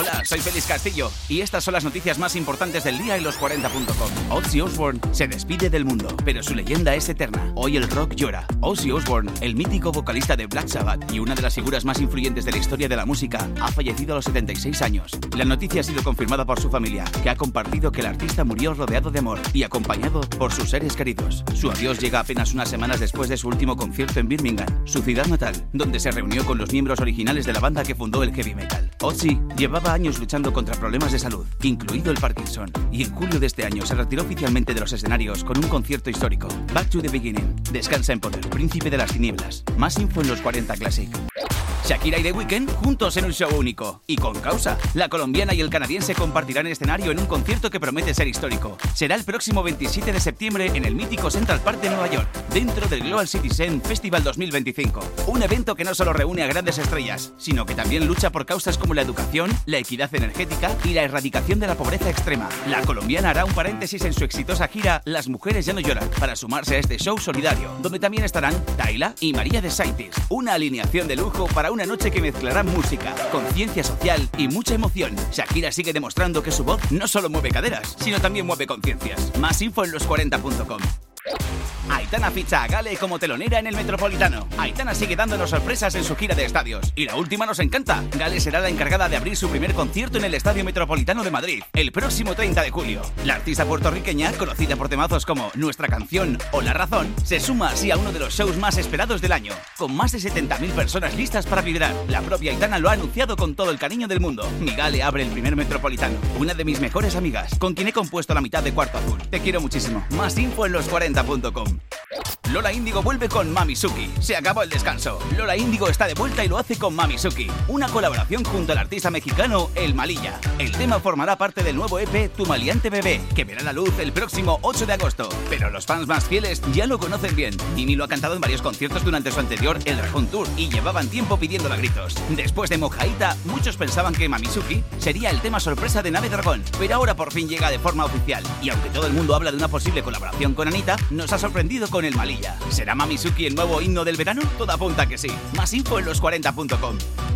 Hola, soy Félix Castillo y estas son las noticias más importantes del día en los40.com. Ozzy Osbourne se despide del mundo, pero su leyenda es eterna. Hoy el rock llora. Ozzy Osbourne, el mítico vocalista de Black Sabbath y una de las figuras más influyentes de la historia de la música, ha fallecido a los 76 años. La noticia ha sido confirmada por su familia, que ha compartido que el artista murió rodeado de amor y acompañado por sus seres queridos. Su adiós llega apenas unas semanas después de su último concierto en Birmingham, su ciudad natal, donde se reunió con los miembros originales de la banda que fundó el heavy metal. Ozzy llevaba años luchando contra problemas de salud, incluido el Parkinson, y en julio de este año se retiró oficialmente de los escenarios con un concierto histórico. Back to the Beginning. Descansa en poder, príncipe de las tinieblas. Más info en los 40 Classic. Shakira y The Weeknd juntos en un show único. Y con causa. La colombiana y el canadiense compartirán escenario en un concierto que promete ser histórico. Será el próximo 27 de septiembre en el mítico Central Park de Nueva York, dentro del Global Citizen Festival 2025. Un evento que no solo reúne a grandes estrellas, sino que también lucha por causas como la educación, la equidad energética y la erradicación de la pobreza extrema. La colombiana hará un paréntesis en su exitosa gira Las Mujeres Ya No Lloran, para sumarse a este show solidario, donde también estarán Tayla y María de Saintis. Una alineación de lujo para una noche que mezclará música, conciencia social y mucha emoción. Shakira sigue demostrando que su voz no solo mueve caderas, sino también mueve conciencias. Más info en los40.com. Aitana ficha a Gale como telonera en el Metropolitano. Aitana sigue dándonos sorpresas en su gira de estadios. Y la última nos encanta. Gale será la encargada de abrir su primer concierto en el Estadio Metropolitano de Madrid, el próximo 30 de julio. La artista puertorriqueña, conocida por temazos como Nuestra Canción o La Razón, se suma así a uno de los shows más esperados del año, con más de 70.000 personas listas para vibrar. La propia Aitana lo ha anunciado con todo el cariño del mundo. Mi Gale abre el primer Metropolitano. Una de mis mejores amigas, con quien he compuesto la mitad de Cuarto Azul. Te quiero muchísimo. Más info en los40.com. Lola Índigo vuelve con Mamizuki. Se acabó el descanso. Lola Índigo está de vuelta y lo hace con Mamizuki, una colaboración junto al artista mexicano El Malilla. El tema formará parte del nuevo EP Tu Maleante Bebé, que verá la luz el próximo 8 de agosto. Pero los fans más fieles ya lo conocen bien. Jimmy lo ha cantado en varios conciertos durante su anterior El Dragón Tour y llevaban tiempo pidiéndolo a gritos. Después de Mojaíta, muchos pensaban que Mamizuki sería el tema sorpresa de Nave Dragón, pero ahora por fin llega de forma oficial. Y aunque todo el mundo habla de una posible colaboración con Anita, nos ha sorprendido con El Malilla. ¿Será Mamizuki el nuevo himno del verano? Todo apunta que sí. Más info en los40.com.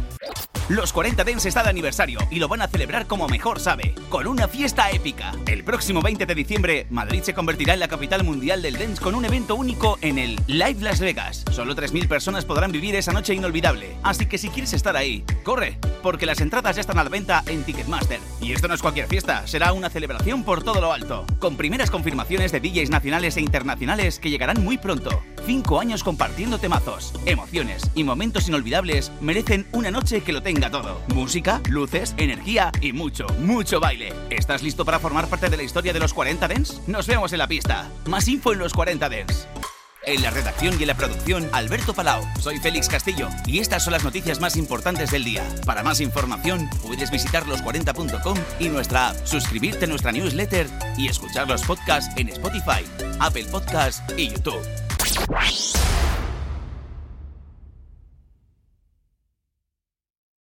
Los 40 Dance está de aniversario y lo van a celebrar como mejor sabe, con una fiesta épica. El próximo 20 de diciembre, Madrid se convertirá en la capital mundial del dance con un evento único en el Live Las Vegas. Solo 3.000 personas podrán vivir esa noche inolvidable. Así que si quieres estar ahí, corre, porque las entradas ya están a la venta en Ticketmaster. Y esto no es cualquier fiesta, será una celebración por todo lo alto, con primeras confirmaciones de DJs nacionales e internacionales que llegarán muy pronto. 5 años compartiendo temazos, emociones y momentos inolvidables merecen una noche que lo tenga todo. Música, luces, energía y mucho, mucho baile. ¿Estás listo para formar parte de la historia de los 40 Dance? Nos vemos en la pista. Más info en los 40 Dance. En la redacción y en la producción, Alberto Palau. Soy Félix Castillo y estas son las noticias más importantes del día. Para más información, puedes visitar los40.com y nuestra app, suscribirte a nuestra newsletter y escuchar los podcasts en Spotify, Apple Podcasts y YouTube.